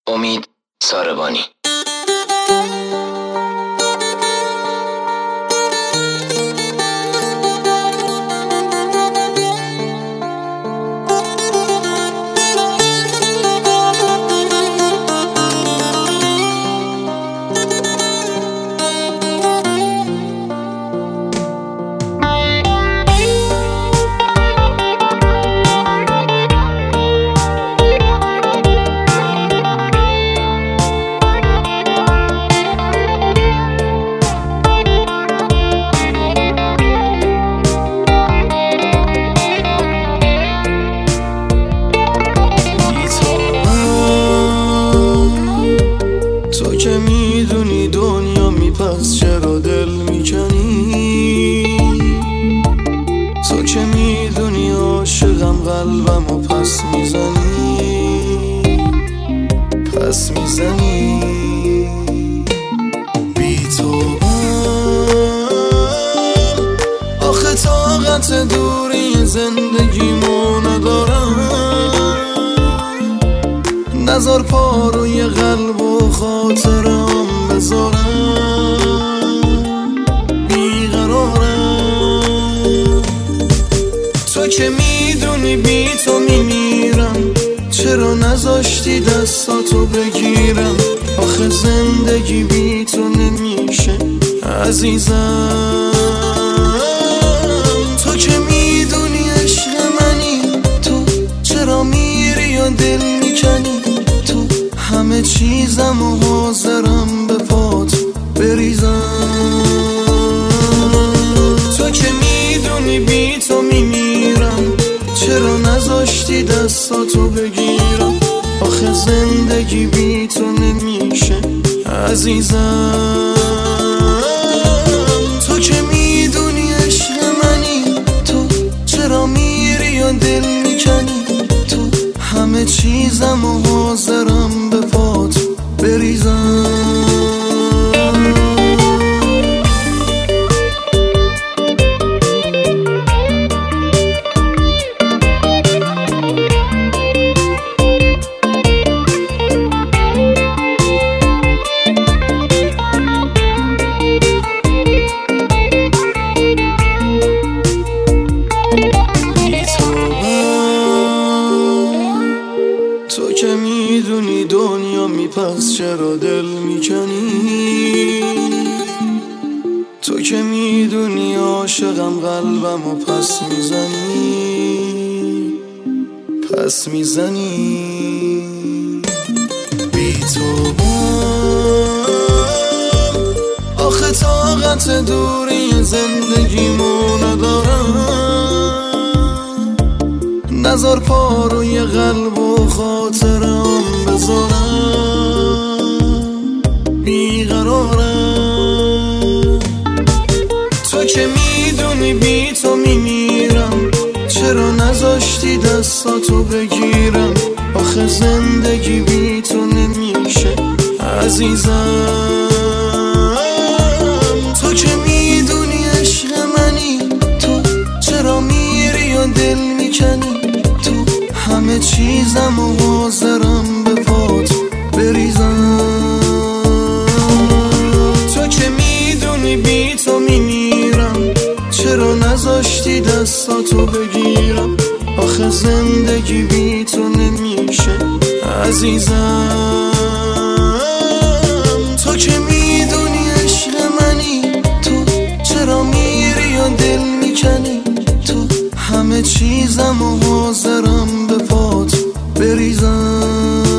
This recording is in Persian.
امید ساربانی. تو که میدونی دنیا پس چرا دل میکنی؟ تو که میدونی عاشقم قلبم و پس میزنی بی تو آخه طاقت دوری زندگیمو ندارم. نذار پاروی قلب و خاطرم بذارم، بیقرارم. تو که میدونی بی تو میمیرم، چرا نذاشتی دستاتو بگیرم؟ آخه زندگی بی تو نمیشه عزیزم. تو که میدونی عشق منی، تو چرا میری و دل میکنی؟ تو همه چیزم و حاضرم به پات بریزم. تو که میدونی بی تو میمیرم، چرا نذاشتی دستاتو بگیرم؟ آخه زندگی بی تو نمیشه عزیزم. تو که میدونی عشق منی، تو چرا میری و دل میکنی؟ تو همه چیزم و حاضرم به پات بریزم. تو که میدونی دنیا پس چرا دل میکنی؟ تو که میدونی عاشقم قلبم و پس میزنی بی تو آخه طاقت دوری زندگیمو ندارم. نذار پاروی قلب و خاطرم بذارم، بیقرارم. تو که میدونی بی تو میمیرم، چرا نذاشتی دستاتو بگیرم؟ آخه زندگی بی تو نمیشه عزیزم. تو که میدونی عشق منی، تو چرا میری و دل میکنی؟ تو همه چیزم و حاضرم به پات بریزم. تو که میدونی بی تو میمیرم، چرا نذاشتی دستاتو بگیرم؟ آخه زندگی بی تو نمیشه عزیزم. تو که میدونی عشق منی، تو چرا میری و دل میکنی؟ تو همه چیزم و حاضرم به پات بریزم.